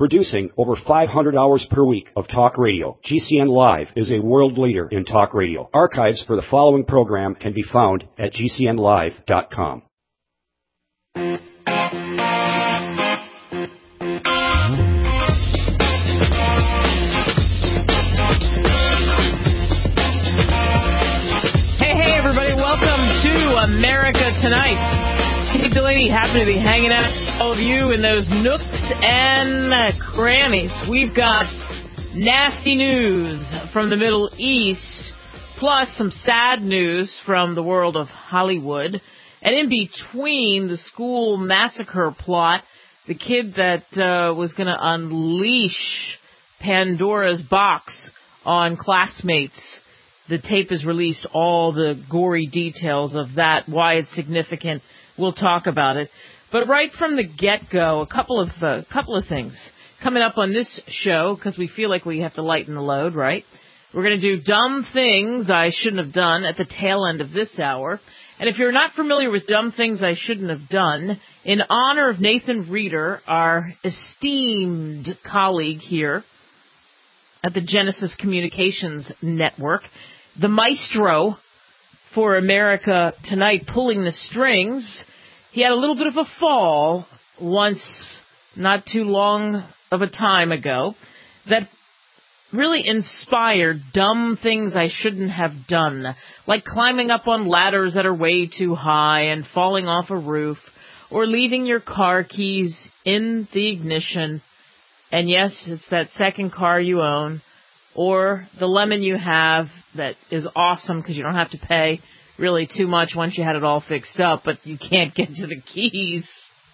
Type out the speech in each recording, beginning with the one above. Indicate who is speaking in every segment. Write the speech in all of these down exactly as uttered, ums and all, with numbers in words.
Speaker 1: Producing over five hundred hours per week of talk radio, G C N Live is a world leader in talk radio. Archives for the following program can be found at G C N live dot com.
Speaker 2: America Tonight. Steve Delaney happened to be hanging out with all of you in those nooks and crannies. We've got nasty news from the Middle East, plus some sad news from the world of Hollywood. And in between, the school massacre plot, the kid that uh, was going to unleash Pandora's box on classmates. The tape is released, all the gory details of that, why it's significant. We'll talk about it. But right from the get-go, a couple of uh, couple of things coming up on this show, because we feel like we have to lighten the load, right? We're going to do dumb things I shouldn't have done at the tail end of this hour. And if you're not familiar with dumb things I shouldn't have done, in honor of Nathan Reeder, our esteemed colleague here at the Genesis Communications Network, the maestro for America Tonight, pulling the strings. He had a little bit of a fall once, not too long of a time ago, that really inspired dumb things I shouldn't have done, like climbing up on ladders that are way too high and falling off a roof, or leaving your car keys in the ignition. And yes, it's that second car you own, or the lemon you have that is awesome because you don't have to pay really too much once you had it all fixed up, but you can't get to the keys,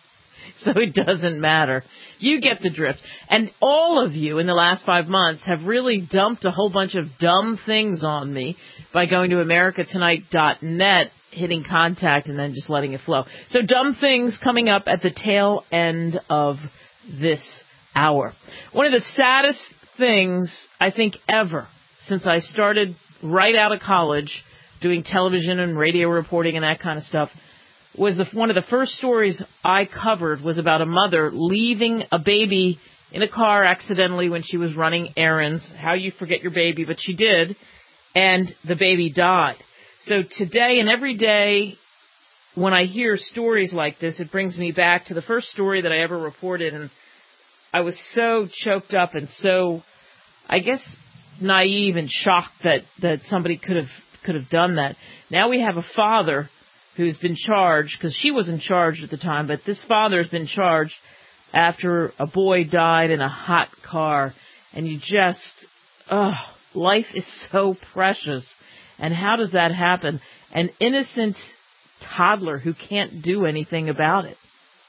Speaker 2: so it doesn't matter. You get the drift. And all of you in the last five months have really dumped a whole bunch of dumb things on me by going to america tonight dot net, hitting contact, and then just letting it flow. So dumb things coming up at the tail end of this hour. One of the saddest things, I think, ever since I started right out of college doing television and radio reporting and that kind of stuff was the, one of the first stories I covered was about a mother leaving a baby in a car accidentally when she was running errands. How you forget your baby, but she did, and the baby died. So today and every day when I hear stories like this, it brings me back to the first story that I ever reported, and I was so choked up and so, I guess, naive and shocked that, that somebody could have could have done that. Now we have a father who's been charged, because she wasn't charged at the time, but this father has been charged after a boy died in a hot car. And you just, oh, life is so precious. And how does that happen? An innocent toddler who can't do anything about it.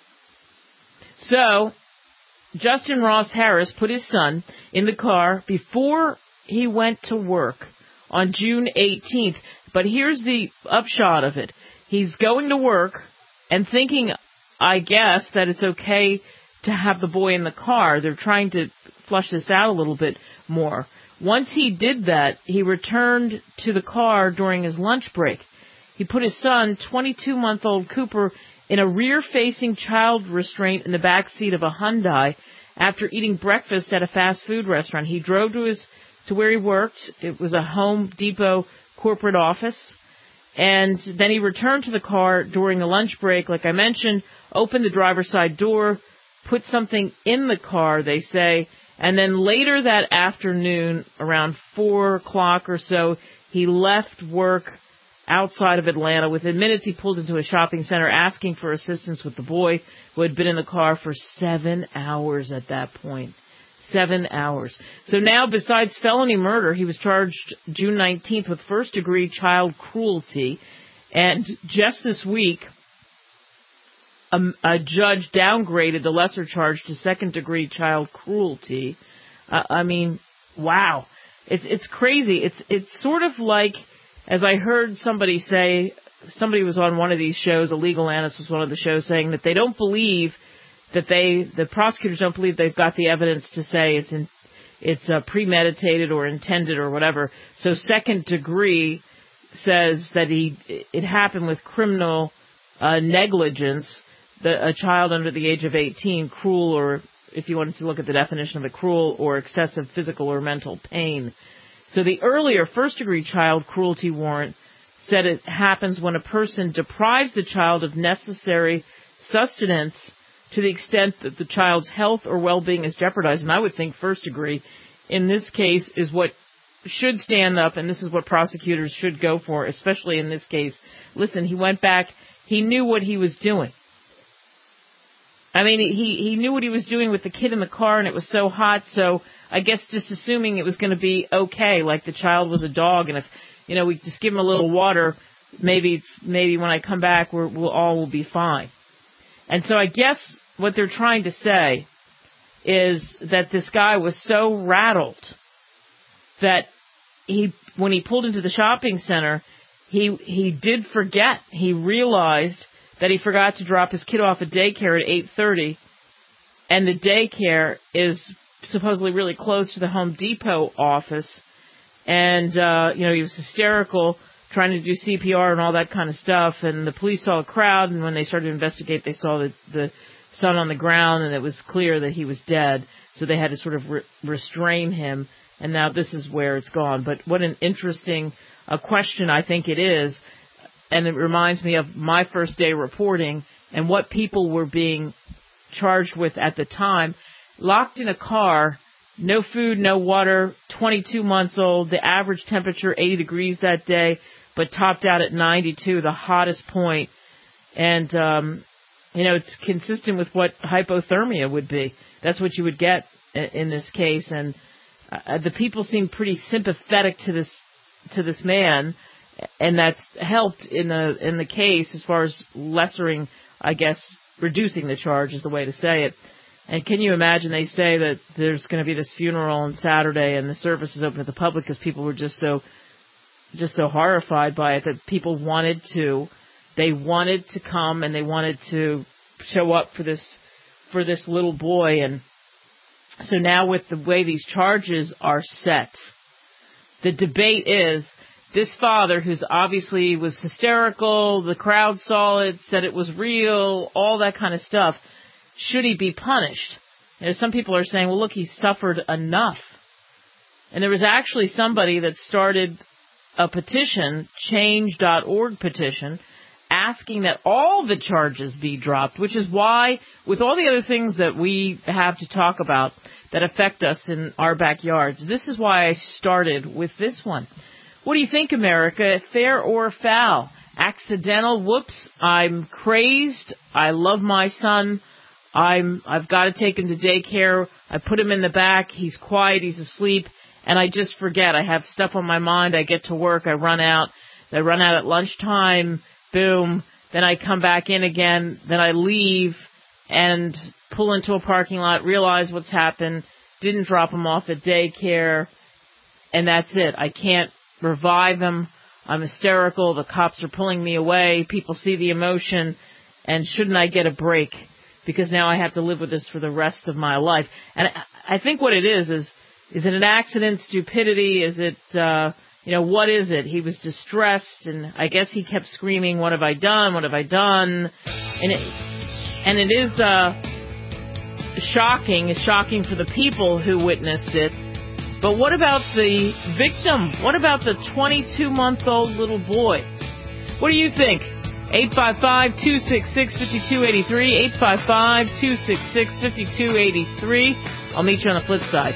Speaker 2: So Justin Ross Harris put his son in the car before he went to work on June eighteenth. But here's the upshot of it. He's going to work and thinking, I guess, that it's okay to have the boy in the car. They're trying to flush this out a little bit more. Once he did that, he returned to the car during his lunch break. He put his son, twenty-two-month-old Cooper, in a rear-facing child restraint in the back seat of a Hyundai after eating breakfast at a fast food restaurant. He drove to his to where he worked. It was a Home Depot corporate office. And then he returned to the car during the lunch break, like I mentioned, opened the driver's side door, put something in the car, they say, and then later that afternoon, around four o'clock or so, he left work outside of Atlanta. Within minutes, he pulled into a shopping center asking for assistance with the boy, who had been in the car for seven hours at that point. Seven hours. So now, besides felony murder, he was charged June nineteenth with first-degree child cruelty. And just this week, a, a judge downgraded the lesser charge to second-degree child cruelty. Uh, I mean, wow. It's it's crazy. It's it's sort of like, as I heard somebody say, somebody was on one of these shows, a legal analyst was one of the shows, saying that they don't believe that they, the prosecutors don't believe they've got the evidence to say it's in, it's uh, premeditated or intended or whatever. So second degree says that he, it happened with criminal uh, negligence, that a child under the age of eighteen, cruel or if you wanted to look at the definition of it, cruel or excessive physical or mental pain. So the earlier first-degree child cruelty warrant said it happens when a person deprives the child of necessary sustenance to the extent that the child's health or well-being is jeopardized. And I would think first degree in this case is what should stand up, and this is what prosecutors should go for, especially in this case. Listen, he went back. He knew what he was doing. I mean, he, he knew what he was doing with the kid in the car, and it was so hot, so I guess just assuming it was going to be okay, like the child was a dog, and if, you know, we just give him a little water, maybe it's, maybe when I come back, we're, we'll all will be fine. And so I guess what they're trying to say is that this guy was so rattled that he, when he pulled into the shopping center, he he did forget. He realized that he forgot to drop his kid off at daycare at eight thirty, and the daycare is supposedly really close to the Home Depot office. And, uh, you know, he was hysterical, trying to do C P R and all that kind of stuff, and the police saw a crowd, and when they started to investigate, they saw the, the son on the ground, and it was clear that he was dead, so they had to sort of re- restrain him, and now this is where it's gone. But what an interesting uh, question I think it is, and it reminds me of my first day reporting and what people were being charged with at the time. Locked in a car, no food, no water, twenty-two months old, the average temperature eighty degrees that day, but topped out at ninety-two, the hottest point. And, um, you know, it's consistent with what hypothermia would be. That's what you would get in this case. And uh, the people seem pretty sympathetic to this to this man, and that's helped in the in the case as far as lessering, I guess, reducing the charge is the way to say it. And can you imagine, they say that there's going to be this funeral on Saturday and the service is open to the public because people were just so, just so horrified by it that people wanted to, they wanted to come and they wanted to show up for this, for this little boy. And so now with the way these charges are set, the debate is this father, who's obviously was hysterical, the crowd saw it, said it was real, all that kind of stuff. Should he be punished? You know, some people are saying, well, look, he suffered enough. And there was actually somebody that started a petition, change dot org petition, asking that all the charges be dropped, which is why, with all the other things that we have to talk about that affect us in our backyards, this is why I started with this one. What do you think, America? Fair or foul? Accidental? Whoops, I'm crazed. I love my son. I'm, I've got to take him to daycare. I put him in the back. He's quiet. He's asleep. And I just forget. I have stuff on my mind. I get to work. I run out. I run out at lunchtime. Boom. Then I come back in again. Then I leave and pull into a parking lot, realize what's happened, didn't drop him off at daycare, and that's it. I can't revive him. I'm hysterical. The cops are pulling me away. People see the emotion. And shouldn't I get a break? Because now I have to live with this for the rest of my life. And I think what it is, is, is it an accident, stupidity? Is it, uh, you know, what is it? He was distressed, and I guess he kept screaming, what have I done? What have I done? And it, and it is, uh, shocking. It's shocking for the people who witnessed it. But what about the victim? What about the twenty-two-month-old little boy? What do you think? eight five five, two six six, five two eight three, eight five five, two six six, five two eight three. I'll meet you on the flip side.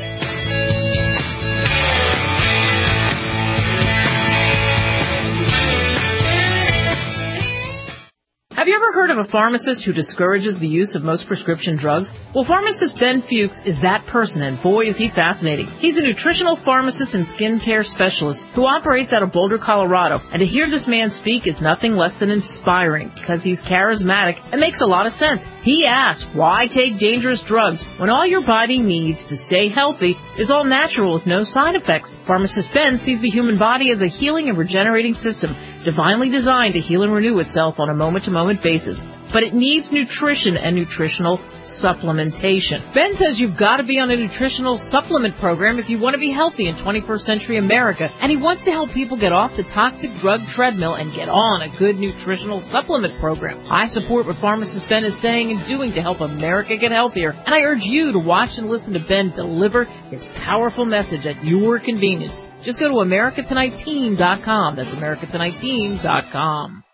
Speaker 2: Have you ever heard of a pharmacist who discourages the use of most prescription drugs? Well, pharmacist Ben Fuchs is that person, and boy is he fascinating. He's a nutritional pharmacist and skincare specialist who operates out of Boulder, Colorado, and to hear this man speak is nothing less than inspiring because he's charismatic and makes a lot of sense. He asks, why take dangerous drugs when all your body needs to stay healthy is all natural with no side effects? Pharmacist Ben sees the human body as a healing and regenerating system, divinely designed to heal and renew itself on a moment-to-moment basis. but it needs nutrition and nutritional supplementation. Ben says you've got to be on a nutritional supplement program if you want to be healthy in twenty-first century America, and he wants to help people get off the toxic drug treadmill and get on a good nutritional supplement program. I support what pharmacist Ben is saying and doing to help America get healthier, and I urge you to watch and listen to Ben deliver his powerful message at your convenience. Just go to America Tonight Team dot com. That's America Tonight Team dot com.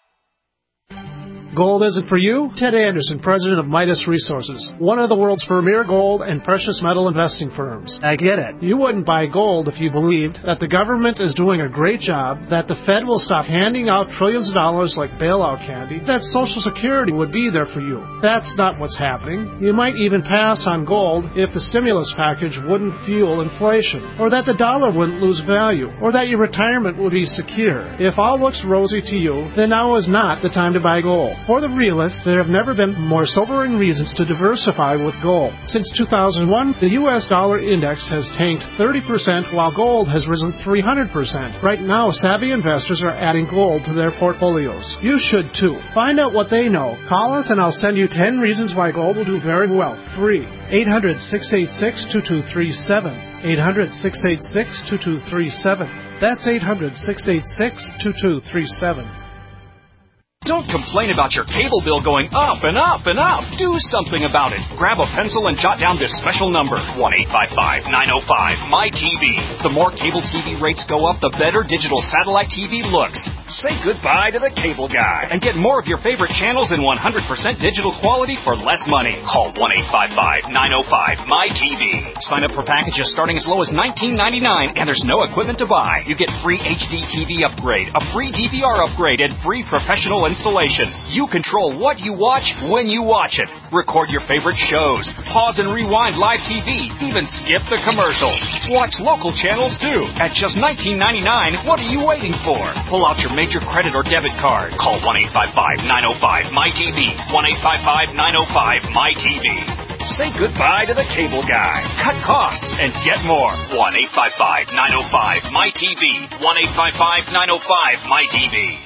Speaker 3: Gold isn't for you? Ted Anderson, president of Midas Resources, one of the world's premier gold and precious metal investing firms. I get it. You wouldn't buy gold if you believed that the government is doing a great job, that the Fed will stop handing out trillions of dollars like bailout candy, that Social Security would be there for you. That's not what's happening. You might even pass on gold if the stimulus package wouldn't fuel inflation, or that the dollar wouldn't lose value, or that your retirement would be secure. If all looks rosy to you, then now is not the time to buy gold. For the realists, there have never been more sobering reasons to diversify with gold. Since two thousand one, the U S dollar index has tanked thirty percent while gold has risen three hundred percent. Right now, savvy investors are adding gold to their portfolios. You should too. Find out what they know. Call us and I'll send you ten reasons why gold will do very well. Free. eight hundred, six eight six, two two three seven. eight hundred, six eight six, two two three seven. That's eight hundred, six eight six, two two three seven.
Speaker 4: Don't complain about your cable bill going up and up and up. Do something about it. Grab a pencil and jot down this special number, one eight five five, nine oh five, M Y T V. The more cable T V rates go up, the better digital satellite T V looks. Say goodbye to the cable guy and get more of your favorite channels in one hundred percent digital quality for less money. Call one eight five five, nine oh five, M Y T V. Sign up for packages starting as low as nineteen ninety-nine and there's no equipment to buy. You get free H D T V upgrade, a free D V R upgrade, and free professional installation. You control what you watch when you watch it. Record your favorite shows. Pause and rewind live T V. Even skip the commercials. Watch local channels too. At just nineteen ninety-nine, what are you waiting for? Pull out your major credit or debit card. Call one eight five five, nine oh five, M Y T V. one eight five five, nine oh five, M Y T V. Say goodbye to the cable guy. Cut costs and get more. one eight five five, nine oh five, M Y T V. one eight five five, nine oh five, M Y T V.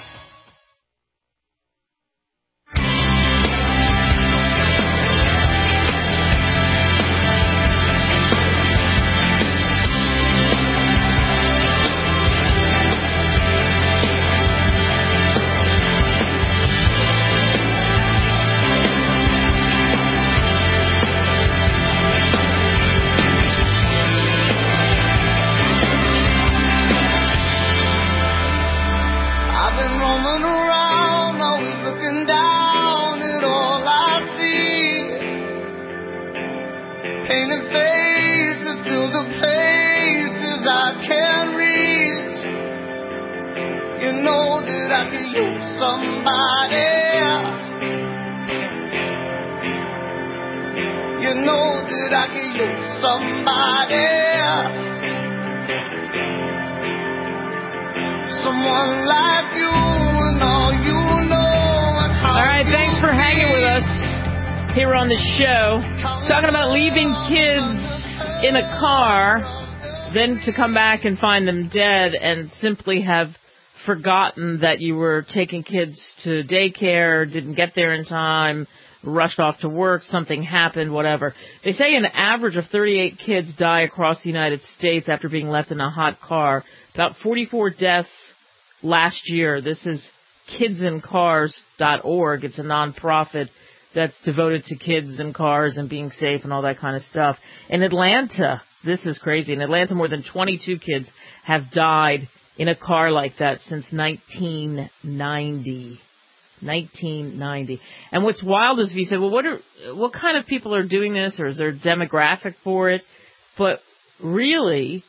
Speaker 2: In a car, then to come back and find them dead and simply have forgotten that you were taking kids to daycare, didn't get there in time, rushed off to work, something happened, whatever. They say an average of thirty-eight kids die across the United States after being left in a hot car. About forty-four deaths last year. This is kids in cars dot org. It's a nonprofit that's devoted to kids and cars and being safe and all that kind of stuff. In Atlanta, this is crazy. In Atlanta, more than twenty-two kids have died in a car like that since nineteen ninety. nineteen ninety. And what's wild is if you say, well, what are, what kind of people are doing this, or is there a demographic for it? But really,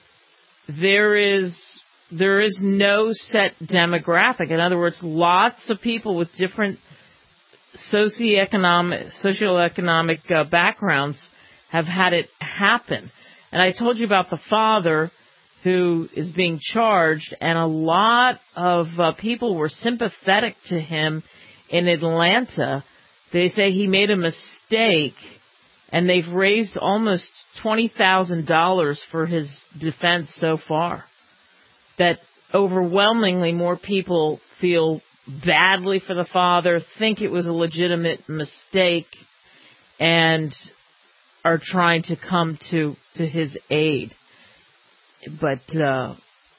Speaker 2: there is there is no set demographic. In other words, lots of people with different socioeconomic socioeconomic uh, backgrounds have had it happen. And I told you about the father who is being charged, and a lot of uh, people were sympathetic to him in Atlanta. They say he made a mistake, and they've raised almost twenty thousand dollars for his defense so far. That overwhelmingly more people feel badly for the father, think it was a legitimate mistake, and are trying to come to, to his aid. But uh,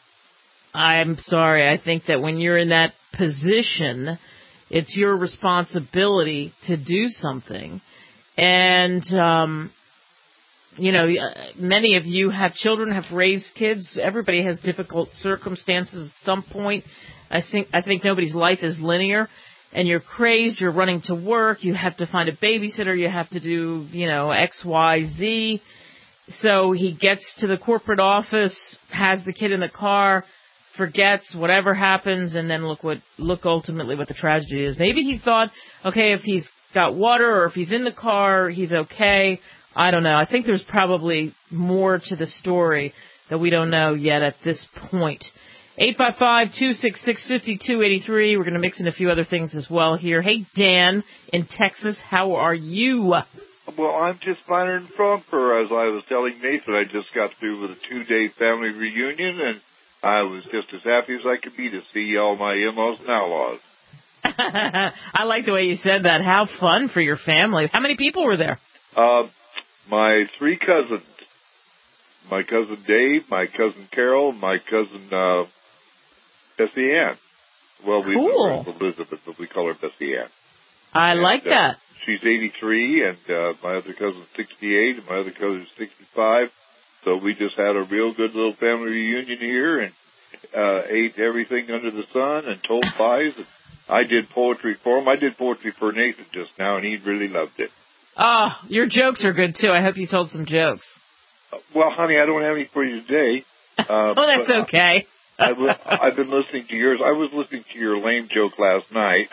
Speaker 2: I'm sorry, I think that when you're in that position, it's your responsibility to do something. And, um, you know, many of you have children, have raised kids. Everybody has difficult circumstances at some point. I think I think nobody's life is linear. And you're crazed, you're running to work, you have to find a babysitter, you have to do, you know, X, Y, Z. So he gets to the corporate office, has the kid in the car, forgets whatever happens, and then look what look ultimately what the tragedy is. Maybe he thought, okay, if he's got water or if he's in the car, he's okay. I don't know. I think there's probably more to the story that we don't know yet at this point. eight five five, two six six, five two eight three. We're going to mix in a few other things as well here. Hey, Dan in Texas, how are you?
Speaker 5: Well, I'm just finer than Frogfur. As I was telling Nathan, I just got through with a two-day family reunion, and I was just as happy as I could be to see all my in-laws and outlaws.
Speaker 2: I like the way you said that. How fun for your family. How many people were there?
Speaker 5: Uh, my three cousins. My cousin Dave, my cousin Carol, my cousin uh, Bessie Ann. Well, we
Speaker 2: cool.
Speaker 5: know her as Elizabeth, but we call her Bessie Ann.
Speaker 2: I
Speaker 5: and,
Speaker 2: like that.
Speaker 5: Uh, she's eighty-three, and uh, my other cousin's sixty-eight, and my other cousin's sixty-five. So we just had a real good little family reunion here, and uh, ate everything under the sun and told lies. And I did poetry for him. I did poetry for Nathan just now, and he really loved it.
Speaker 2: Oh, your jokes are good, too. I hope you told some jokes.
Speaker 5: Uh, well, honey, I don't have any for you today. Uh,
Speaker 2: oh, that's okay.
Speaker 5: I, I, I've been listening to yours. I was listening to your lame joke last night.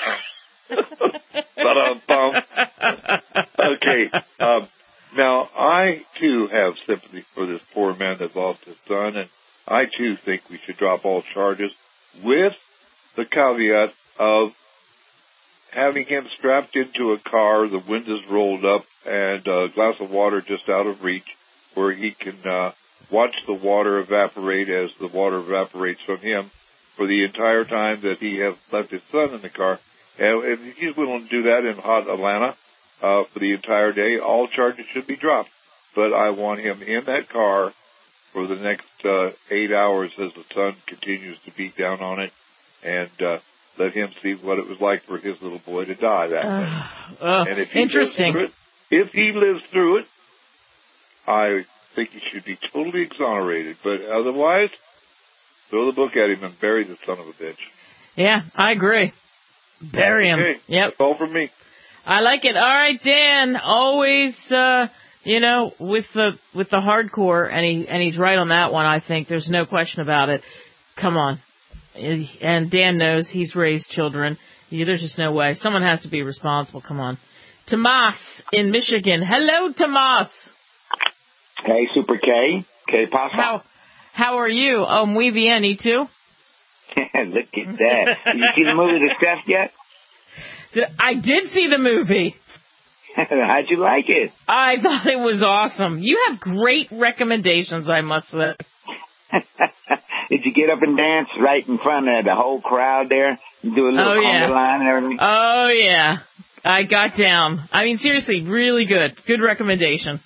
Speaker 5: Ba-dum-bum. Okay. Um, now, I, too, have sympathy for this poor man that lost his son, and I, too, think we should drop all charges with the caveat of having him strapped into a car, the windows rolled up, and a glass of water just out of reach, where he can uh, watch the water evaporate as the water evaporates from him for the entire time that he has left his son in the car. And if he's willing to do that in hot Atlanta uh, for the entire day, all charges should be dropped. But I want him in that car for the next uh, eight hours as the sun continues to beat down on it, and uh, let him see what it was like for his little boy to die that
Speaker 2: uh,
Speaker 5: way.
Speaker 2: Uh,
Speaker 5: and if he
Speaker 2: interesting.
Speaker 5: Lives through it, if he lives through it, I think he should be totally exonerated. But otherwise, throw the book at him and bury the son of a bitch.
Speaker 2: Yeah, I agree. Bury him.
Speaker 5: Okay.
Speaker 2: Yep.
Speaker 5: That's all from me.
Speaker 2: I like it. All right, Dan. Always, uh, you know, with the with the hardcore, and he and he's right on that one. I think there's no question about it. Come on, and Dan knows he's raised children. Yeah, there's just no way. Someone has to be responsible. Come on, Tomas in Michigan. Hello, Tomas.
Speaker 6: Hey, Super K. K Pasa.
Speaker 2: How how are you? Oh, muy bien. ¿Y tú?
Speaker 6: Look at that. Did you see the movie The Chef yet?
Speaker 2: Did, I did see the movie.
Speaker 6: How'd you like it?
Speaker 2: I thought it was awesome. You have great recommendations, I must say.
Speaker 6: Did you get up and dance right in front of the whole crowd there? Do a little
Speaker 2: oh, yeah.
Speaker 6: conga line and everything?
Speaker 2: Oh, yeah. I got down. I mean, seriously, really good. Good recommendation.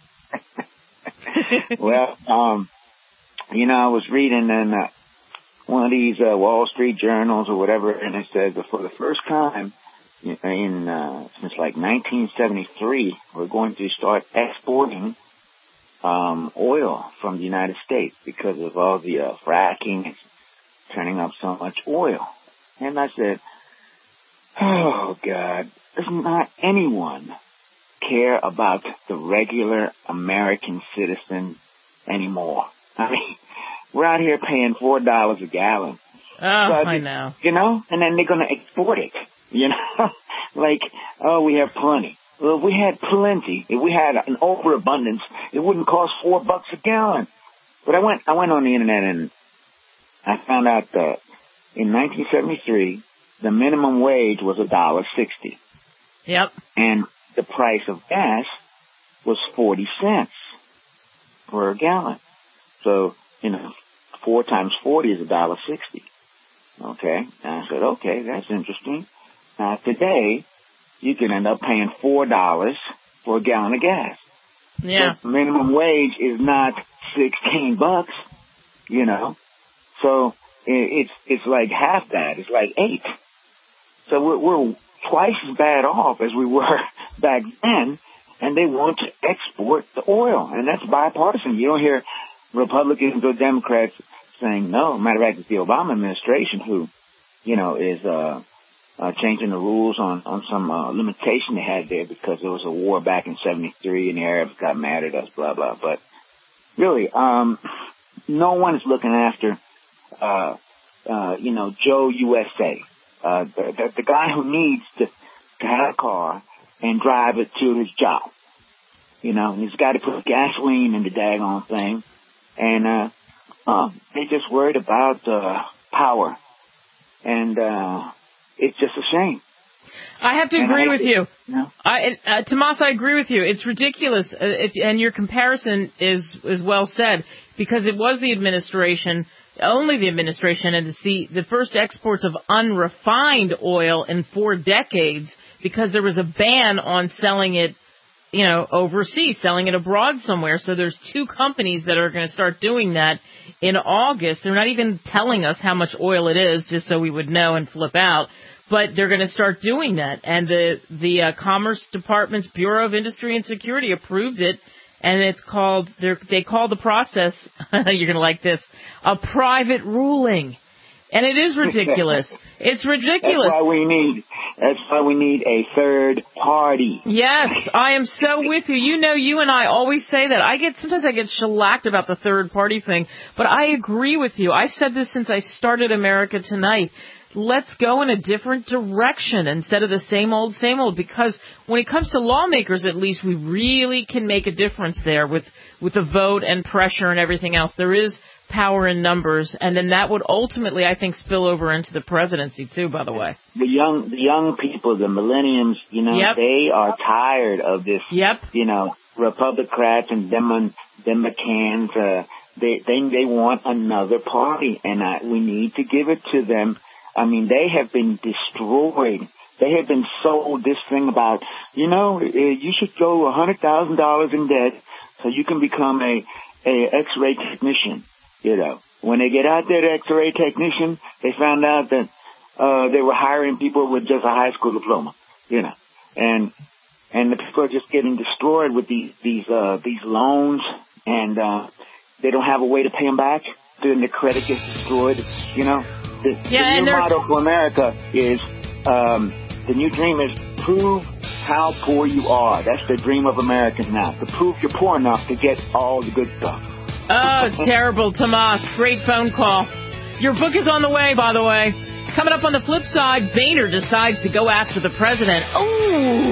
Speaker 6: Well, um, you know, I was reading in uh, one of these uh, Wall Street journals or whatever, and it said that for the first time in uh, since like nineteen seventy-three, we're going to start exporting um, oil from the United States because of all the uh, fracking and turning up so much oil. And I said, oh, God, does not anyone care about the regular American citizen anymore? I mean, we're out here paying four dollars a gallon.
Speaker 2: Oh, I know.
Speaker 6: You know, and then they're going to export it. You know, like, oh, we have plenty. Well, if we had plenty, if we had an overabundance, it wouldn't cost four bucks a gallon. But I went, I went on the internet and I found out that in nineteen seventy-three, the minimum wage was a dollar sixty.
Speaker 2: Yep.
Speaker 6: And the price of gas was forty cents per gallon. So, you know, four times forty is a dollar sixty. Okay. And I said, okay, that's interesting. Now, today, you can end up paying four dollars for a gallon of gas.
Speaker 2: Yeah.
Speaker 6: The minimum wage is not sixteen bucks, you know. So it's it's like half that. It's like eight. So we're, we're twice as bad off as we were back then, and they want to export the oil, and that's bipartisan. You don't hear Republicans or Democrats saying no. Matter of fact, it's the Obama administration who, you know, is uh, uh, changing the rules on, on some uh, limitation they had there because there was a war back in seventy-three and the Arabs got mad at us, blah, blah. But really, um, no one is looking after, uh, uh, you know, Joe U S A, uh, the, the, the guy who needs to, to have a car and drive it to his job. You know, he's got to put gasoline in the daggone thing. And, uh, uh, they just worried about, uh, power. And, uh, it's just a shame.
Speaker 2: I have to
Speaker 6: and
Speaker 2: agree
Speaker 6: I,
Speaker 2: with you.
Speaker 6: No.
Speaker 2: I, uh, Tomas, I agree with you. It's ridiculous. Uh, if, and your comparison is, is well said because it was the administration, only the administration, and it's the, the first exports of unrefined oil in four decades because there was a ban on selling it, you know, overseas, selling it abroad somewhere. So there's two companies that are going to start doing that in August. They're not even telling us how much oil it is just so we would know and flip out. But they're going to start doing that. And the, the uh, Commerce Department's Bureau of Industry and Security approved it. And it's called, they call the process, you're going to like this, a private ruling. And it is ridiculous. It's ridiculous.
Speaker 6: That's why we need, that's why we need a third party.
Speaker 2: Yes, I am so with you. You know, you and I always say that. I get, sometimes I get shellacked about the third party thing, but I agree with you. I've said this since I started America Tonight. Let's go in a different direction instead of the same old, same old, because when it comes to lawmakers, at least, we really can make a difference there with, with the vote and pressure and everything else. There is power in numbers, and then that would ultimately, I think, spill over into the presidency, too, by the way.
Speaker 6: The young, the young people, the millenniums, you know, yep. they are tired of this,
Speaker 2: yep.
Speaker 6: you know, Republicrats and them, them McCanns, uh, they, they, they want another party, and I, we need to give it to them. I mean, they have been destroyed. They have been sold this thing about, you know, you should go one hundred thousand dollars in debt so you can become a, a X-ray technician. You know, when they get out there, the X-ray technician, they found out that uh they were hiring people with just a high school diploma. You know, and and the people are just getting destroyed with these these uh these loans, and uh they don't have a way to pay them back. Then the credit gets destroyed. You know. The,
Speaker 2: yeah,
Speaker 6: the new motto for America is, um, the new dream is prove how poor you are. That's the dream of Americans now, to prove you're poor enough to get all the good stuff.
Speaker 2: Oh, it's terrible, Tomas. Great phone call. Your book is on the way, by the way. Coming up on the flip side, Boehner decides to go after the president. Ooh.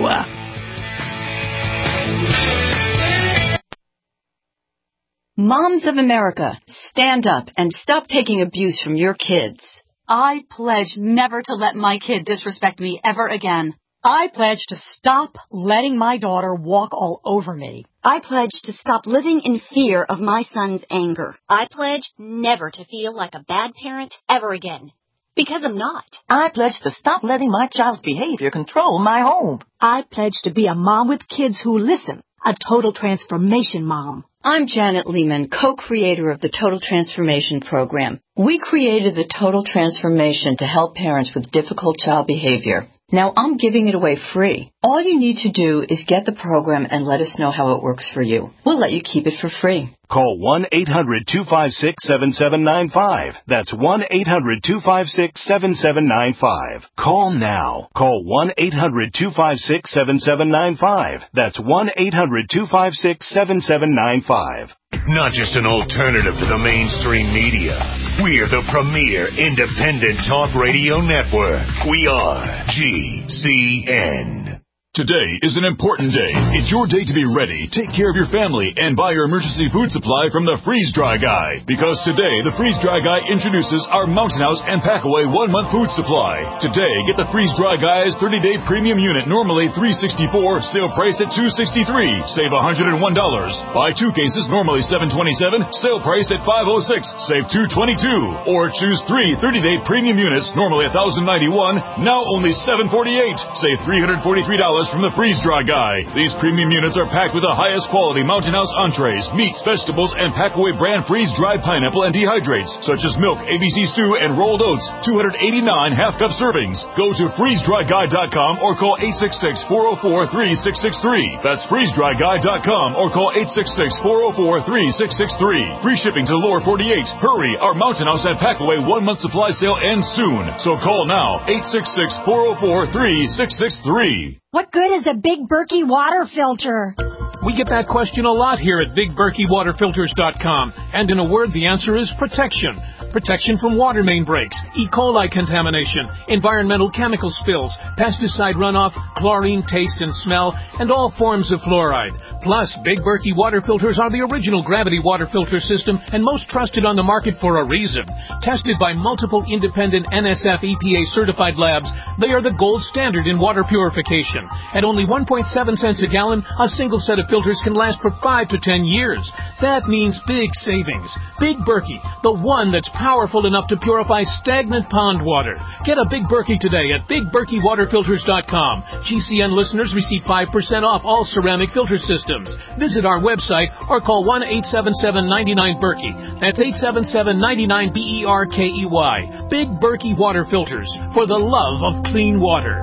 Speaker 7: Moms of America, stand up and stop taking abuse from your kids.
Speaker 8: I pledge never to let my kid disrespect me ever again. I pledge to stop letting my daughter walk all over me.
Speaker 9: I pledge to stop living in fear of my son's anger.
Speaker 10: I pledge never to feel like a bad parent ever again. Because I'm not.
Speaker 11: I pledge to stop letting my child's behavior control my home.
Speaker 12: I pledge to be a mom with kids who listen. A total transformation mom.
Speaker 7: I'm Janet Lehman, co-creator of the Total Transformation Program. We created the Total Transformation to help parents with difficult child behavior. Now I'm giving it away free. All you need to do is get the program and let us know how it works for you. We'll let you keep it for free.
Speaker 13: Call one eight hundred two five six seven seven nine five. That's one eight hundred two five six seven seven nine five. Call now. Call one eight hundred two five six seven seven nine five. That's one eight hundred two five six seven seven nine five.
Speaker 14: Not just an alternative to the mainstream media. We're the premier independent talk radio network. We are G C N.
Speaker 15: Today is an important day. It's your day to be ready, take care of your family, and buy your emergency food supply from the Freeze Dry Guy. Because today, the Freeze Dry Guy introduces our Mountain House and Packaway one-month food supply. Today, get the Freeze Dry Guy's thirty-day premium unit, normally three hundred sixty-four dollars, sale priced at two hundred sixty-three dollars. Save one hundred one dollars. Buy two cases, normally seven hundred twenty-seven dollars, sale priced at five hundred six dollars. Save two hundred twenty-two dollars. Or choose three thirty-day premium units, normally one thousand ninety-one dollars, now only seven hundred forty-eight dollars. Save three hundred forty-three dollars from the Freeze Dry Guy. These premium units are packed with the highest quality Mountain House entrees, meats, vegetables, and Packaway brand freeze-dried pineapple and dehydrates, such as milk, A B C stew, and rolled oats. two hundred eighty-nine half-cup servings. Go to freeze dry guy dot com or call eight six six, four oh four, three six six three. That's freeze dry guy dot com or call eight six six, four oh four, three six six three. Free shipping to lower forty-eight. Hurry, our Mountain House and Packaway one-month supply sale ends soon. So call now, eight six six, four oh four, three six six three.
Speaker 12: What good is a Big Berkey water filter?
Speaker 16: We get that question a lot here at big berkey water filters dot com. And in a word, the answer is protection. Protection from water main breaks, E. coli contamination, environmental chemical spills, pesticide runoff, chlorine taste and smell, and all forms of fluoride. Plus, Big Berkey water filters are the original gravity water filter system and most trusted on the market for a reason. Tested by multiple independent N S F E P A certified labs, they are the gold standard in water purification. At only one point seven cents a gallon, a single set of filters can last for five to ten years. That means big savings. Big Berkey, the one that's powerful enough to purify stagnant pond water. Get a Big Berkey today at big berkey water filters dot com. G C N listeners receive five percent off all ceramic filter systems. Visit our website or call one eight seven seven, nine nine, Berkey. That's eight seven seven, nine nine, B E R K E Y. Big Berkey Water Filters, for the love of clean water.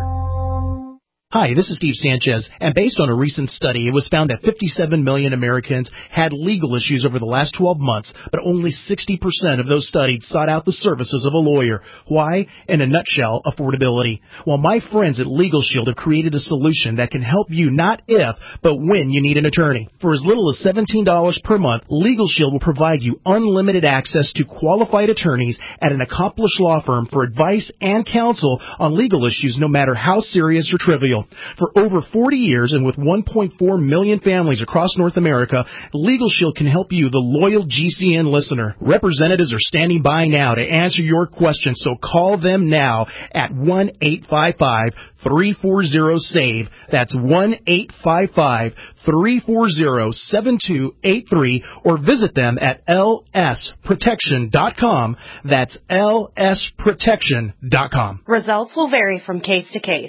Speaker 17: Hi, this is Steve Sanchez, and based on a recent study, it was found that fifty-seven million Americans had legal issues over the last twelve months, but only sixty percent of those studied sought out the services of a lawyer. Why? In a nutshell, affordability. Well, my friends at Legal Shield have created a solution that can help you not if, but when you need an attorney. For as little as seventeen dollars per month, Legal Shield will provide you unlimited access to qualified attorneys at an accomplished law firm for advice and counsel on legal issues, no matter how serious or trivial. For over forty years and with one point four million families across North America, Legal Shield can help you, the loyal G C N listener. Representatives are standing by now to answer your questions, so call them now at one eight five five, three four zero, SAVE. That's one eight five five, three four zero, seven two eight three, or visit them at L S protection dot com. That's L S protection dot com.
Speaker 18: Results will vary from case to case.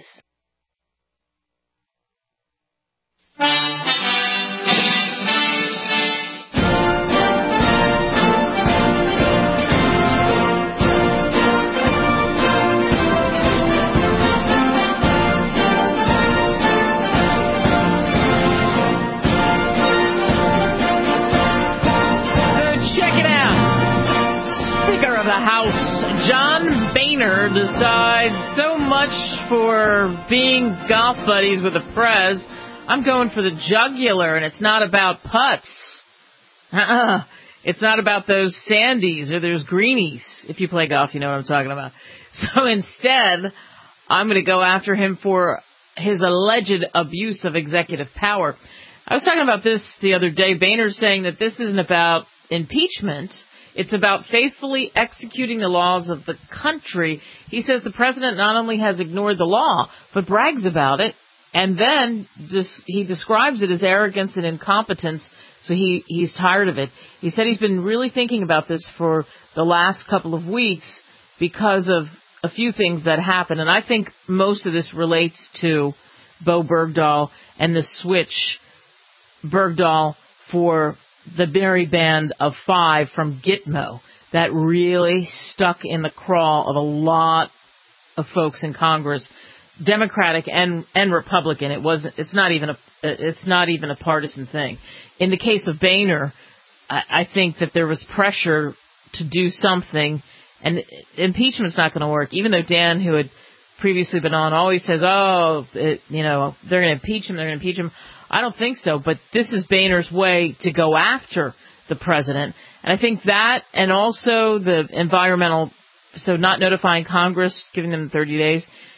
Speaker 2: The House, John Boehner, decides so much for being golf buddies with the Prez. I'm going for the jugular, and it's not about putts. Uh-uh. It's not about those sandies or those greenies. If you play golf, you know what I'm talking about. So instead, I'm going to go after him for his alleged abuse of executive power. I was talking about this the other day. Boehner's saying that this isn't about impeachment. It's about faithfully executing the laws of the country. He says the president not only has ignored the law, but brags about it, and then dis- he describes it as arrogance and incompetence, so he, he's tired of it. He said he's been really thinking about this for the last couple of weeks because of a few things that happened, and I think most of this relates to Bo Bergdahl and the switch Bergdahl for the Berry Band of Five from Gitmo. That really stuck in the craw of a lot of folks in Congress, Democratic and and Republican. It wasn't. It's not even a. It's not even a partisan thing. In the case of Boehner, I, I think that there was pressure to do something, and impeachment's not going to work. Even though Dan, who had previously been on, always says, "Oh, it, you know, they're going to impeach him. They're going to impeach him." I don't think so, but this is Boehner's way to go after the president. And I think that, and also the environmental, so not notifying Congress, giving them thirty days,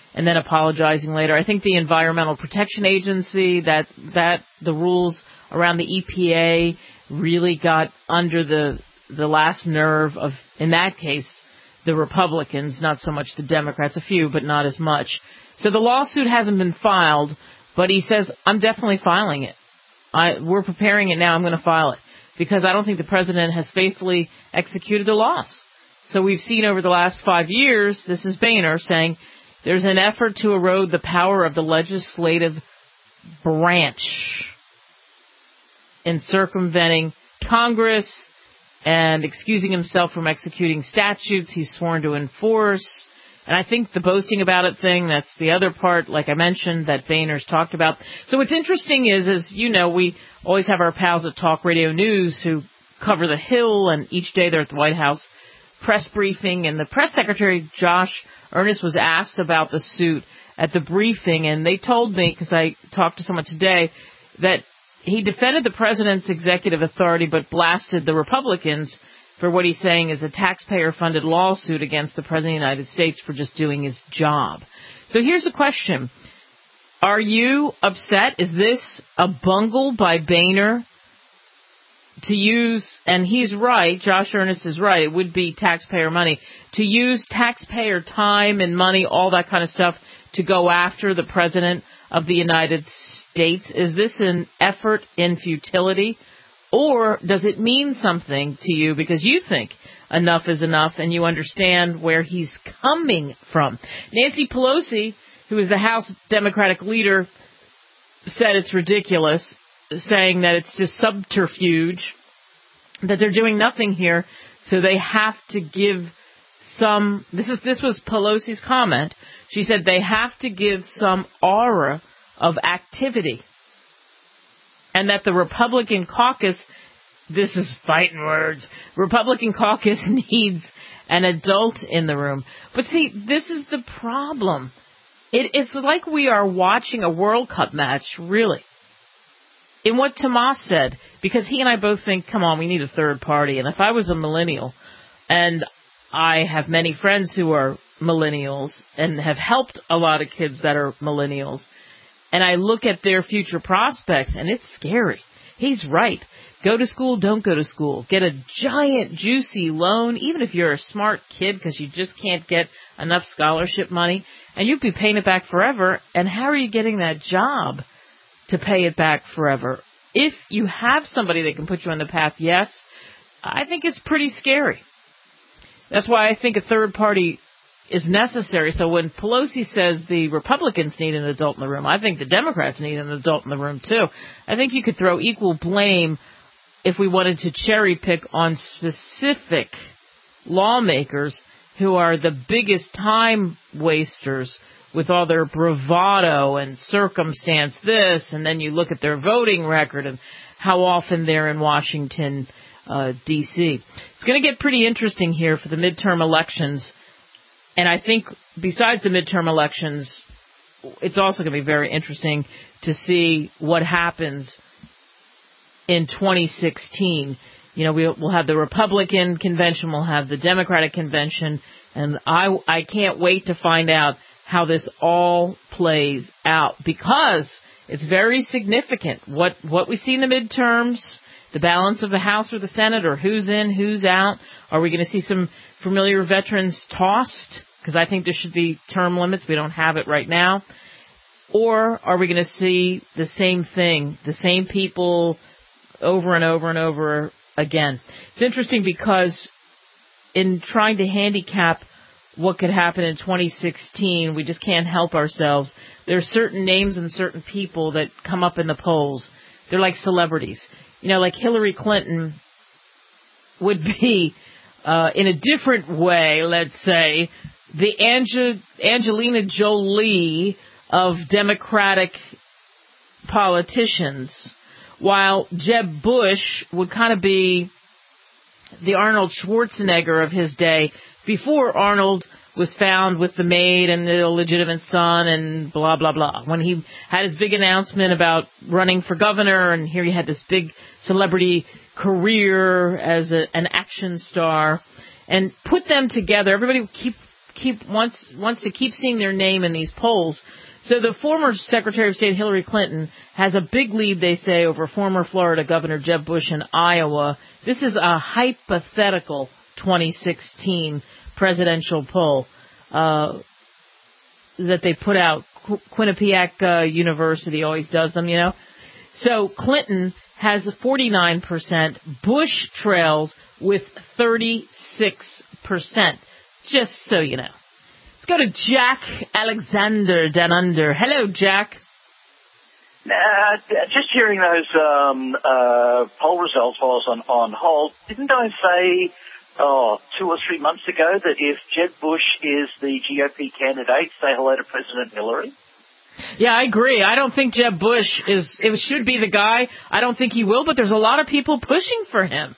Speaker 2: and then apologizing later. I think the Environmental Protection Agency, that that the rules around the E P A really got under the the last nerve of, in that case, the Republicans, not so much the Democrats, a few, but not as much. So the lawsuit hasn't been filed, but he says, I'm definitely filing it. I, we're preparing it now. I'm going to file it because I don't think the president has faithfully executed the laws. So we've seen over the last five years, this is Boehner saying, there's an effort to erode the power of the legislative branch in circumventing Congress and excusing himself from executing statutes he's sworn to enforce. And I think the boasting about it thing, that's the other part, like I mentioned, that Boehner's talked about. So what's interesting is, as you know, we always have our pals at Talk Radio News who cover the Hill, and each day they're at the White House press briefing. And the press secretary, Josh Earnest, was asked about the suit at the briefing, and they told me, because I talked to someone today, that he defended the president's executive authority but blasted the Republicans for what he's saying is a taxpayer-funded lawsuit against the President of the United States for just doing his job. So here's the question. Are you upset? Is this a bungle by Boehner to use, and he's right, Josh Earnest is right, it would be taxpayer money, to use taxpayer time and money, all that kind of stuff, to go after the President of the United States? Is this an effort in futility? Or does it mean something to you because you think enough is enough and you understand where he's coming from? Nancy Pelosi, who is the House Democratic leader, said it's ridiculous, saying that it's just subterfuge, that they're doing nothing here, so they have to give some, this is this was Pelosi's comment, she said they have to give some aura of activity. And that the Republican caucus, this is fighting words, Republican caucus needs an adult in the room. But see, this is the problem. It, it's like we are watching a World Cup match, really. In what Tomas said, because he and I both think, come on, we need a third party. And if I was a millennial, and I have many friends who are millennials and have helped a lot of kids that are millennials, and I look at their future prospects, and it's scary. He's right. Go to school, don't go to school. Get a giant, juicy loan, even if you're a smart kid, because you just can't get enough scholarship money, and you'll be paying it back forever. And how are you getting that job to pay it back forever? If you have somebody that can put you on the path, yes, I think it's pretty scary. That's why I think a third party is necessary. So when Pelosi says the Republicans need an adult in the room, I think the Democrats need an adult in the room too. I think you could throw equal blame if we wanted to cherry pick on specific lawmakers who are the biggest time wasters with all their bravado and circumstance this, and then you look at their voting record and how often they're in Washington, uh, D C It's going to get pretty interesting here for the midterm elections. And I think besides the midterm elections, it's also going to be very interesting to see what happens in twenty sixteen. You know, we'll, we'll have the Republican convention, we'll have the Democratic convention, and I, I can't wait to find out how this all plays out because it's very significant. What, what we see in the midterms, the balance of the House or the Senate, or who's in, who's out. Are we going to see some familiar veterans tossed? Because I think there should be term limits. We don't have it right now. Or are we going to see the same thing, the same people over and over and over again? It's interesting because in trying to handicap what could happen in twenty sixteen, we just can't help ourselves. There are certain names and certain people that come up in the polls. They're like celebrities. You know, like Hillary Clinton would be, uh, in a different way, let's say, the Ange- Angelina Jolie of Democratic politicians, while Jeb Bush would kind of be the Arnold Schwarzenegger of his day before Arnold was found with the maid and the illegitimate son and blah, blah, blah. When he had his big announcement about running for governor, and here he had this big celebrity career as a, an action star, and put them together. Everybody would keep keep wants wants to keep seeing their name in these polls. So the former Secretary of State Hillary Clinton has a big lead, they say, over former Florida Governor Jeb Bush in Iowa. This is a hypothetical twenty sixteen presidential poll uh, that they put out. Qu- Quinnipiac uh, University always does them, you know. So Clinton has forty-nine percent. Bush trails with thirty-six percent. Just so you know. Let's go to Jack Alexander down under. Hello, Jack.
Speaker 19: Uh, just hearing those um, uh, poll results while I was on, on hold, didn't I say, oh, two or three months ago that if Jeb Bush is the G O P candidate, say hello to President Hillary?
Speaker 2: Yeah, I agree. I don't think Jeb Bush is, it should be the guy. I don't think he will, but there's a lot of people pushing for him.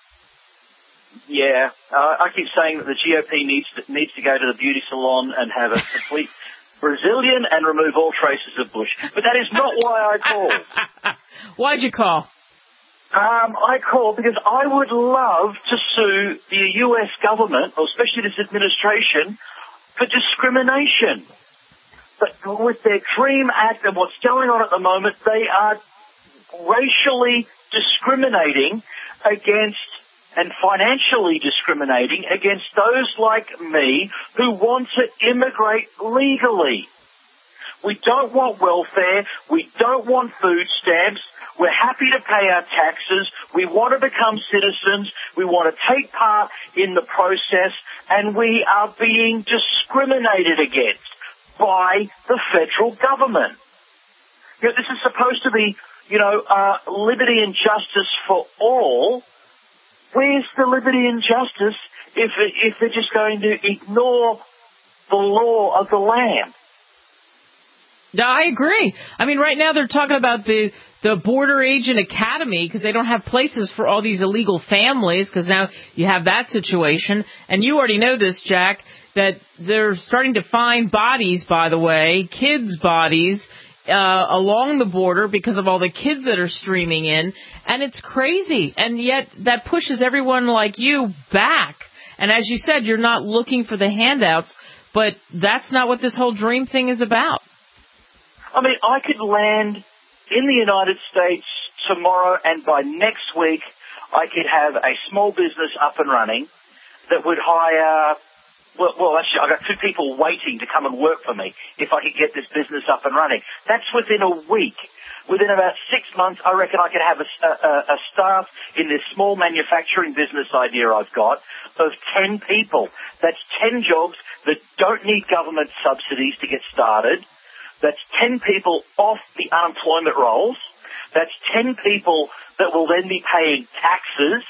Speaker 19: Yeah, uh, I keep saying that the G O P needs to, needs to go to the beauty salon and have a complete Brazilian and remove all traces of Bush. But that is not why I called.
Speaker 2: Why'd you call?
Speaker 19: Um, I called because I would love to sue the U S government, or especially this administration, for discrimination. But with their DREAM Act and what's going on at the moment, they are racially discriminating against and financially discriminating against those like me who want to immigrate legally. We don't want welfare. We don't want food stamps. We're happy to pay our taxes. We want to become citizens. We want to take part in the process, and we are being discriminated against by the federal government. You know, this is supposed to be, you know, uh, liberty and justice for all. Where's the liberty and justice if if they're just going to ignore the law of the land?
Speaker 2: I agree. I mean, right now they're talking about the the border agent academy because they don't have places for all these illegal families because now you have that situation. And you already know this, Jack, that they're starting to find bodies, by the way, kids' bodies, Uh, along the border because of all the kids that are streaming in, and it's crazy. And yet that pushes everyone like you back. And as you said, you're not looking for the handouts, but that's not what this whole dream thing is about.
Speaker 19: I mean, I could land in the United States tomorrow, and by next week I could have a small business up and running that would hire... Well, well, actually, I've got two people waiting to come and work for me if I could get this business up and running. That's within a week. Within about six months, I reckon I could have a, a, a staff in this small manufacturing business idea I've got of ten people. That's ten jobs that don't need government subsidies to get started. That's ten people off the unemployment rolls. That's ten people that will then be paying taxes.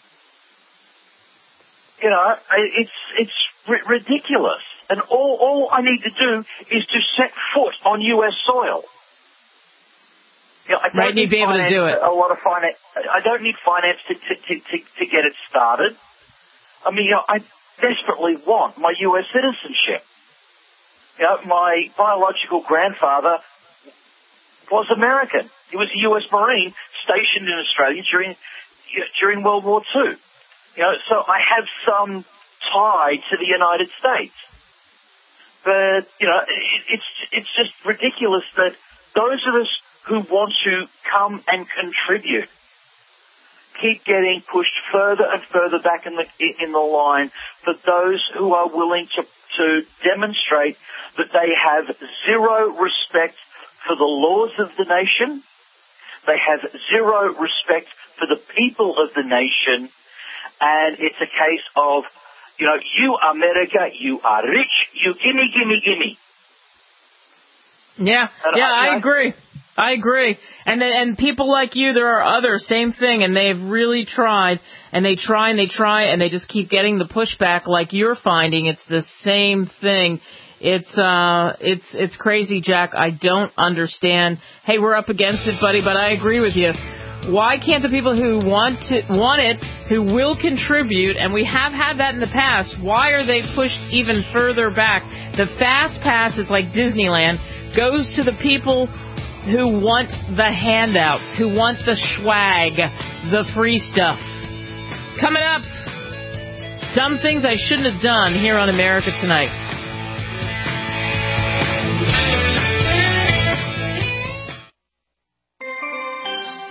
Speaker 19: You know, it's it's ridiculous. And all, all I need to do is to set foot on U S soil. You know, I don't
Speaker 2: right,
Speaker 19: need
Speaker 2: to be able to do it.
Speaker 19: A lot of finance. I don't need finance to, to, to, to, to get it started. I mean, you know, I desperately want my U S citizenship. You know, my biological grandfather was American. He was a U S Marine stationed in Australia during during World War Two. You know, so I have some tie to the United States. But, you know, it, it's it's just ridiculous that those of us who want to come and contribute keep getting pushed further and further back in the in the line for those who are willing to, to demonstrate that they have zero respect for the laws of the nation. They have zero respect for the people of the nation. And it's a case of, you know, you America, you are rich, you gimme, gimme, gimme.
Speaker 2: Yeah,
Speaker 19: and
Speaker 2: yeah,
Speaker 19: I,
Speaker 2: I agree. I agree. And then, and people like you, there are others, same thing, and they've really tried, and they try and they try, and they just keep getting the pushback like you're finding. It's the same thing. It's, uh, it's, it's crazy, Jack. I don't understand. Hey, we're up against it, buddy, but I agree with you. Why can't the people who want to, want it, who will contribute, and we have had that in the past, why are they pushed even further back? The Fast Pass is like Disneyland, goes to the people who want the handouts, who want the swag, the free stuff. Coming up, dumb things I shouldn't have done here on America Tonight.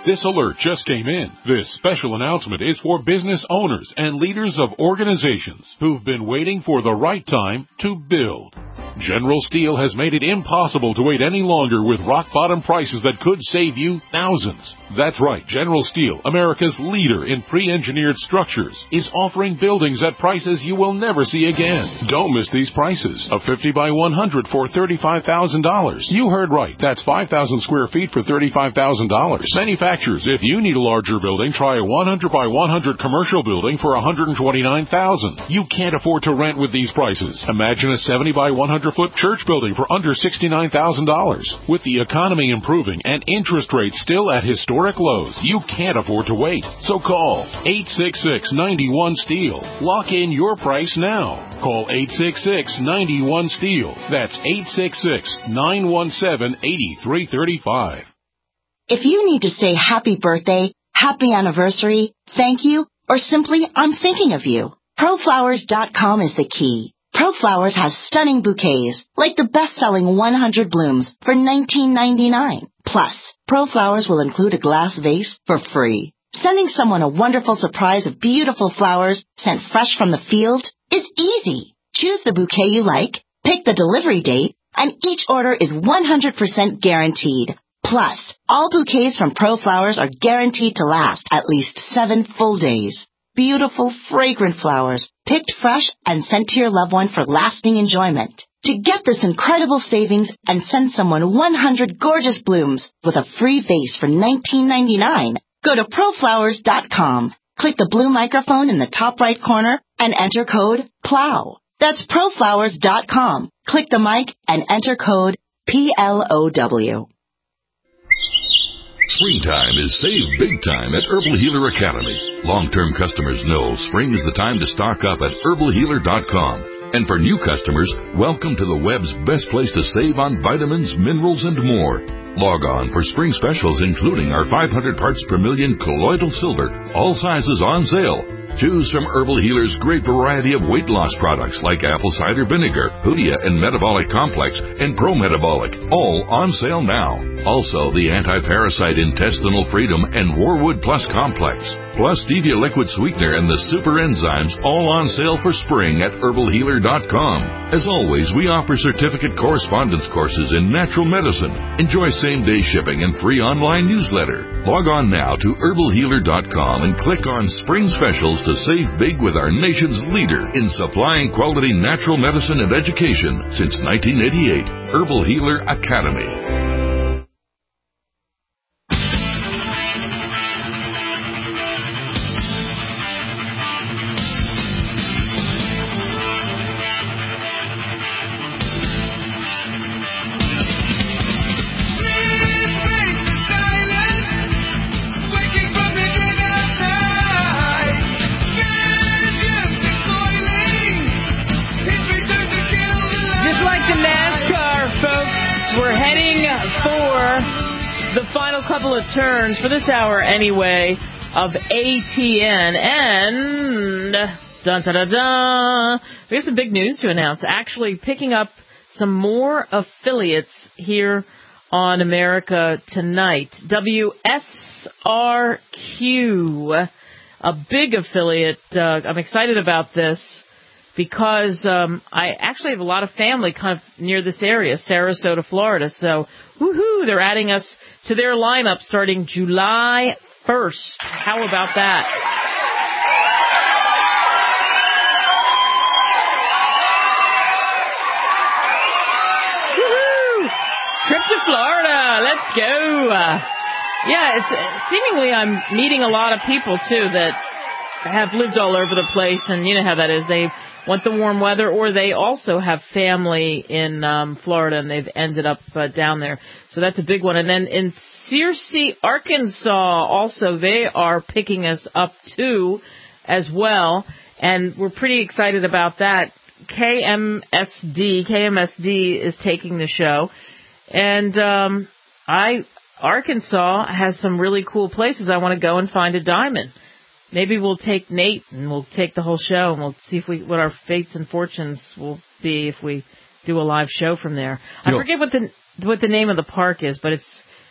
Speaker 20: This alert just came in. This special announcement is for business owners and leaders of organizations who've been waiting for the right time to build. General Steel has made it impossible to wait any longer with rock-bottom prices that could save you thousands. That's right, General Steel, America's leader in pre-engineered structures, is offering buildings at prices you will never see again. Don't miss these prices. A fifty by one hundred for thirty-five thousand dollars. You heard right. That's five thousand square feet for thirty-five thousand dollars. Manufacturers, if you need a larger building, try a one hundred by one hundred commercial building for one hundred twenty-nine thousand dollars. You can't afford to rent with these prices. Imagine a seventy by one hundred foot church building for under sixty-nine thousand dollars. With the economy improving and interest rates still at historic lows, you can't afford to wait. So call eight six six, nine one, STEEL. Lock in your price now. Call eight six six, nine one, STEEL. That's eight six six, nine one seven, eight three three five.
Speaker 12: If you need to say happy birthday, happy anniversary, thank you, or simply I'm thinking of you, pro flowers dot com is the key. ProFlowers has stunning bouquets, like the best-selling one hundred blooms for nineteen ninety-nine. Plus, ProFlowers will include a glass vase for free. Sending someone a wonderful surprise of beautiful flowers sent fresh from the field is easy. Choose the bouquet you like, pick the delivery date, and each order is one hundred percent guaranteed. Plus, all bouquets from ProFlowers are guaranteed to last at least seven full days. Beautiful, fragrant flowers, picked fresh and sent to your loved one for lasting enjoyment. To get this incredible savings and send someone one hundred gorgeous blooms with a free vase for nineteen ninety-nine, go to pro flowers dot com. Click the blue microphone in the top right corner and enter code P L O W. That's pro flowers dot com. Click the mic and enter code P L O W.
Speaker 21: Springtime is save big time at Herbal Healer Academy. Long-term customers know spring is the time to stock up at herbal healer dot com. And for new customers, welcome to the web's best place to save on vitamins, minerals, and more. Log on for spring specials including our five hundred parts per million colloidal silver, all sizes on sale. Choose from Herbal Healer's great variety of weight loss products like apple cider vinegar, Hoodia and Metabolic Complex, and Pro Metabolic, all on sale now. Also, the Anti-Parasite Intestinal Freedom and Warwood Plus Complex, plus Stevia Liquid Sweetener and the Super Enzymes, all on sale for spring at herbal healer dot com. As always, we offer certificate correspondence courses in natural medicine. Enjoy same-day shipping and free online newsletter. Log on now to herbal healer dot com and click on Spring Specials to save big with our nation's leader in supplying quality natural medicine and education since nineteen eighty-eight, Herbal Healer Academy.
Speaker 2: Couple of turns for this hour anyway of A T N, and dun, dun, dun, dun, we have some big news to announce. Actually picking up some more affiliates here on America Tonight. W S R Q, a big affiliate. Uh, I'm excited about this because um, I actually have a lot of family kind of near this area, Sarasota, Florida. So, woohoo, they're adding us to their lineup starting July first. How about that? Woohoo! Trip to Florida. Let's go. Uh, yeah, it's seemingly I'm meeting a lot of people too that have lived all over the place, and you know how that is. They want the warm weather, or they also have family in um, Florida, and they've ended up uh, down there. So that's a big one. And then in Searcy, Arkansas, also they are picking us up too as well, and we're pretty excited about that. K M S D, K M S D is taking the show, and um, I Arkansas has some really cool places I want to go and find a diamond. Maybe we'll take Nate and we'll take the whole show and we'll see if we what our fates and fortunes will be if we do a live show from there. I
Speaker 20: you
Speaker 2: forget what the what the name of the park is, but it's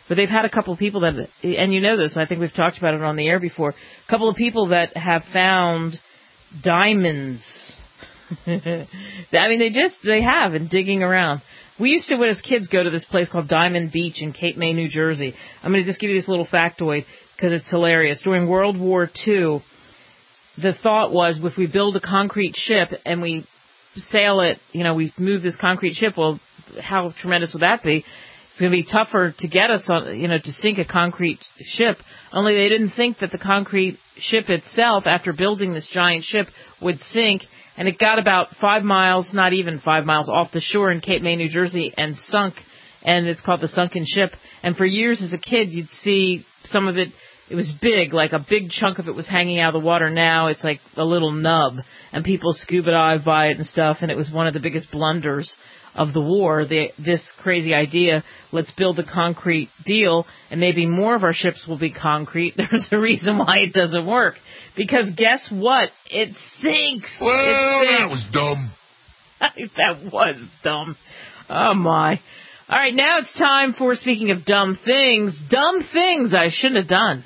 Speaker 2: but they've had a couple of people that, and you know this, I think we've talked about it on the air before, a couple of people that have found diamonds. I mean, they just, they have, and digging around. We used to, when as kids, go to this place called Diamond Beach in Cape May, New Jersey. I'm going to just give you this little factoid because it's hilarious. During World War Two, the thought was, if we build a concrete ship and we sail it, you know, we move this concrete ship, well, how tremendous would that be? It's going to be tougher to get us on, you know, to sink a concrete ship. Only they didn't think that the concrete ship itself, after building this giant ship, would sink. And it got about five miles, not even five miles, off the shore in Cape May, New Jersey, and sunk. And it's called the sunken ship. And for years as a kid, you'd see some of it. It was big, like a big chunk of it was hanging out of the water. Now it's like a little nub, and people scuba dive by it and stuff. And it was one of the biggest blunders of the war, the, this crazy idea, let's build a concrete deal, and maybe more of our ships will be concrete. There's a reason why it doesn't work. Because guess what? It sinks.
Speaker 14: Well,
Speaker 2: it sinks.
Speaker 14: that was dumb.
Speaker 2: That was dumb. Oh, my. All right, now it's time for, speaking of dumb things, dumb things I shouldn't have done.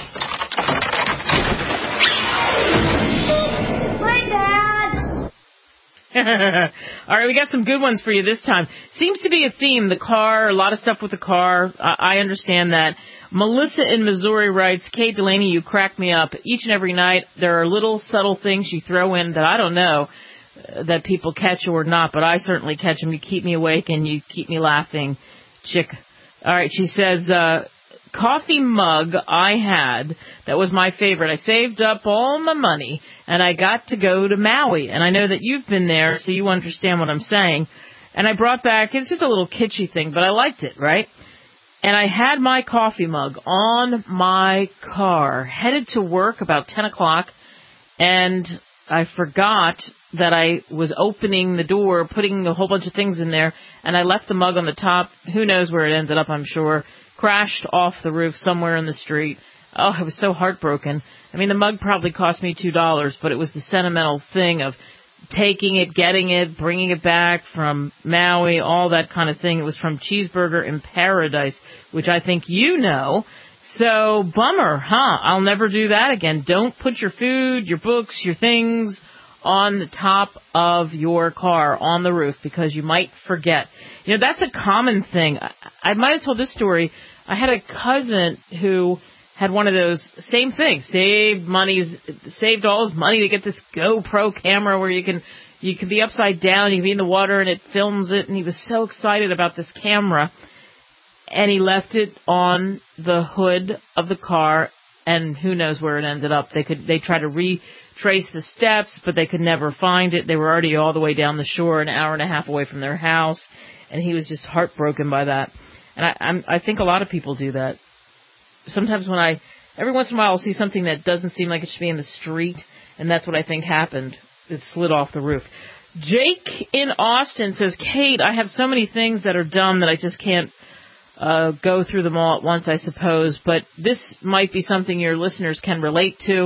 Speaker 2: All right, we got some good ones for you this time. Seems to be a theme, the car, a lot of stuff with the car. I, I understand that. Melissa in Missouri writes, Kate Delaney, you crack me up. Each and every night there are little subtle things you throw in that I don't know uh, that people catch or not, but I certainly catch them. You keep me awake and you keep me laughing, chick. All right, she says, uh, coffee mug I had that was my favorite. I saved up all my money, and I got to go to Maui. And I know that you've been there, so you understand what I'm saying. And I brought back, it's just a little kitschy thing, but I liked it, right? And I had my coffee mug on my car, headed to work about ten o'clock, and I forgot that I was opening the door, putting a whole bunch of things in there, and I left the mug on the top. Who knows where it ended up, I'm sure. Crashed off the roof somewhere in the street. Oh, I was so heartbroken. I mean, the mug probably cost me two dollars, but it was the sentimental thing of taking it, getting it, bringing it back from Maui, all that kind of thing. It was from Cheeseburger in Paradise, which I think you know. So, bummer, huh? I'll never do that again. Don't put your food, your books, your things on the top of your car, on the roof, because you might forget. You know, that's a common thing. I, I might have told this story. I had a cousin who had one of those same things, saved money, saved all his money to get this GoPro camera where you can, you can be upside down, you can be in the water and it films it, and he was so excited about this camera, and he left it on the hood of the car, and who knows where it ended up. They could, they tried to retrace the steps, but they could never find it. They were already all the way down the shore, an hour and a half away from their house, and he was just heartbroken by that. And I, I'm, I think a lot of people do that. Sometimes when I, every once in a while I'll see something that doesn't seem like it should be in the street, and that's what I think happened. It slid off the roof. Jake in Austin says, Kate, I have so many things that are dumb that I just can't uh, go through them all at once, I suppose, but this might be something your listeners can relate to.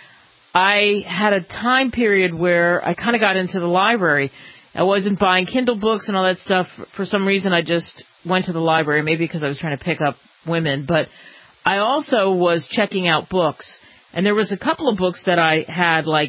Speaker 2: I had a time period where I kind of got into the library. I wasn't buying Kindle books and all that stuff. For some reason, I just went to the library, maybe because I was trying to pick up women, but I also was checking out books, and there was a couple of books that I had, like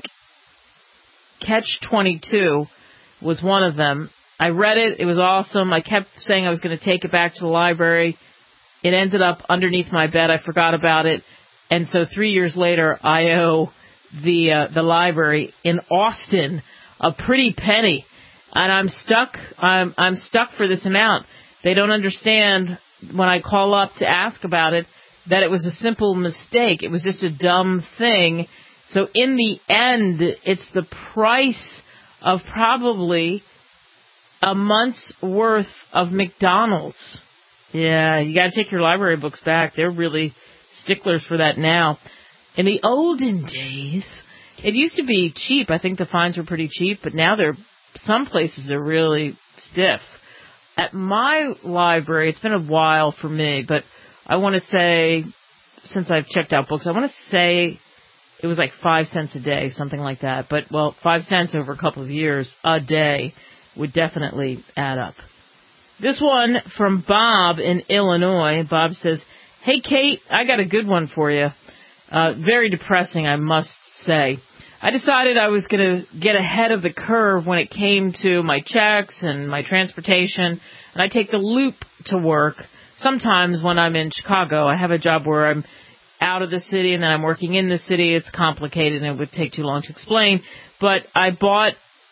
Speaker 2: Catch twenty-two was one of them. I read it. It was awesome. I kept saying I was going to take it back to the library. It ended up underneath my bed. I forgot about it. And so three years later, I owe the uh, the library in Austin a pretty penny, and I'm stuck. I'm I'm stuck for this amount. They don't understand when I call up to ask about it that it was a simple mistake. It was just a dumb thing. So in the end, it's the price of probably a month's worth of McDonald's. Yeah, you got to take your library books back. They're really sticklers for that now. In the olden days, it used to be cheap. I think the fines were pretty cheap, but now they're, some places are really stiff. At my library, it's been a while for me, but I want to say, since I've checked out books, I want to say it was like five cents a day, something like that. But, well, five cents over a couple of years a day would definitely add up. This one from Bob in Illinois. Bob says, "Hey, Kate, I got a good one for you. Uh, very depressing, I must say. I decided I was going to get ahead of the curve when it came to my checks and my transportation, and I take the Loop to work. Sometimes when I'm in Chicago, I have a job where I'm out of the city and then I'm working in the city. It's complicated and it would take too long to explain. But I bought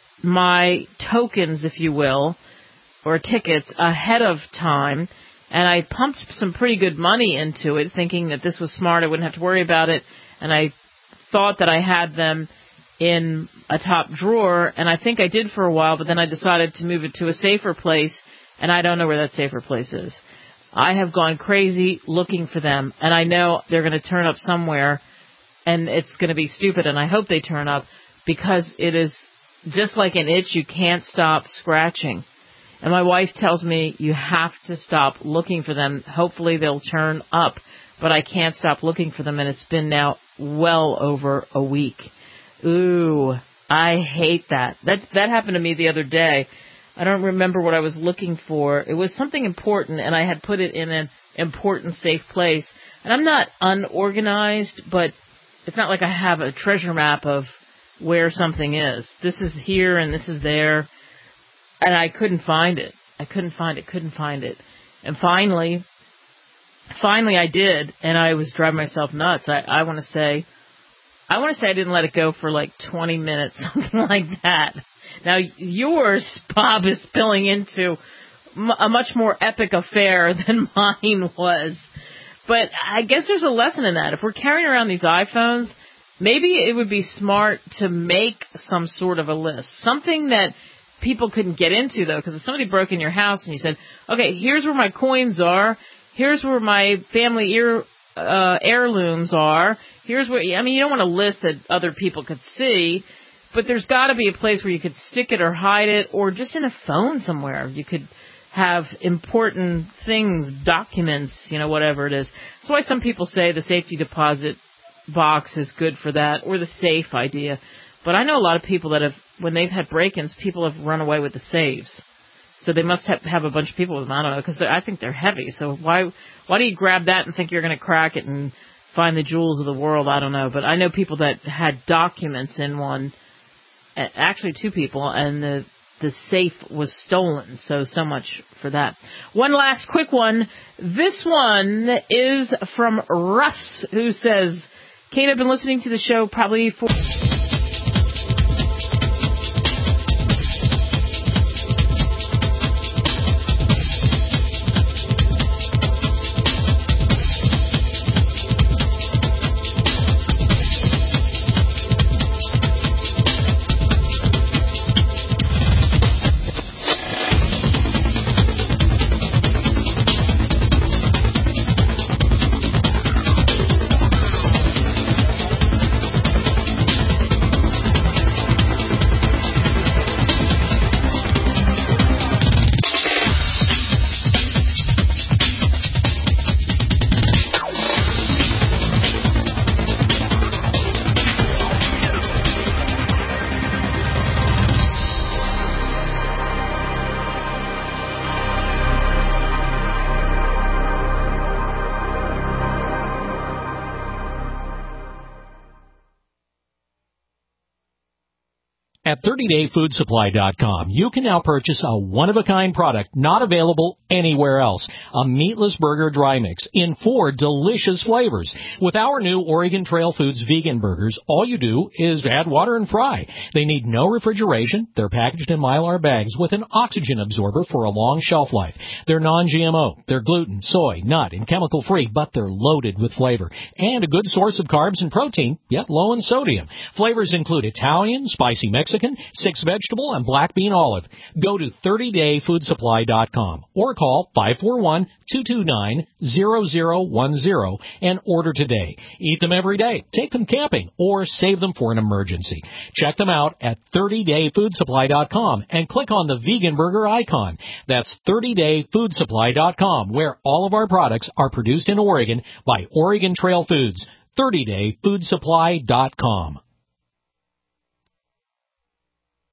Speaker 2: my tokens, if you will, or tickets ahead of time, and I pumped some pretty good money into it, thinking that this was smart. I wouldn't have to worry about it. And I thought that I had them in a top drawer, and I think I did for a while, but then I decided to move it to a safer place, and I don't know where that safer place is. I have gone crazy looking for them, and I know they're going to turn up somewhere, and it's going to be stupid, and I hope they turn up, because it is just like an itch you can't stop scratching. And my wife tells me you have to stop looking for them. Hopefully they'll turn up, but I can't stop looking for them, and it's been now well over a week. Ooh, I hate that. That that happened to me the other day. I don't remember what I was looking for. It was something important, and I had put it in an important, safe place. And I'm not unorganized, but it's not like I have a treasure map of where something is. This is here and this is there, and I couldn't find it. I couldn't find it, couldn't find it. And finally, finally I did, and I was driving myself nuts. I, I want to say, I want to say I didn't let it go for like twenty minutes, something like that. Now, yours, Bob, is spilling into a much more epic affair than mine was. But I guess there's a lesson in that. If we're carrying around these iPhones, maybe it would be smart to make some sort of a list. Something that people couldn't get into, though, because if somebody broke in your house and you said, okay, here's where my coins are, here's where my family ear, uh, heirlooms are, here's where, I mean, you don't want a list that other people could see, but there's got to be a place where you could stick it or hide it, or just in a phone somewhere. You could have important things, documents, you know, whatever it is. That's why some people say the safety deposit box is good for that, or the safe idea. But I know a lot of people that have, when they've had break-ins, people have run away with the safes. So they must have, have a bunch of people with them. I don't know, because I think they're heavy. So why why do you grab that and think you're going to crack it and find the jewels of the world? I don't know. But I know people that had documents in one, actually two people, and the the safe was stolen. So, so much for that. One last quick one. This one is from Russ, who says, Kate, I've been listening to the show probably for...
Speaker 1: At thirty day food supply dot com, you can now purchase a one-of-a-kind product not available anywhere else. A meatless burger dry mix in four delicious flavors. With our new Oregon Trail Foods vegan burgers, all you do is add water and fry. They need no refrigeration. They're packaged in Mylar bags with an oxygen absorber for a long shelf life. They're non G M O. They're gluten, soy, nut, and chemical-free, but they're loaded with flavor. And a good source of carbs and protein, yet low in sodium. Flavors include Italian, spicy Mexican, six vegetable, and black bean olive. Go to thirty day food supply dot com or call five four one, two two nine, zero zero one zero and order today. Eat them every day, take them camping, or save them for an emergency. Check them out at thirty day food supply dot com and click on the vegan burger icon. That's thirty day food supply dot com, where all of our products are produced in Oregon by Oregon Trail Foods. thirty day food supply dot com.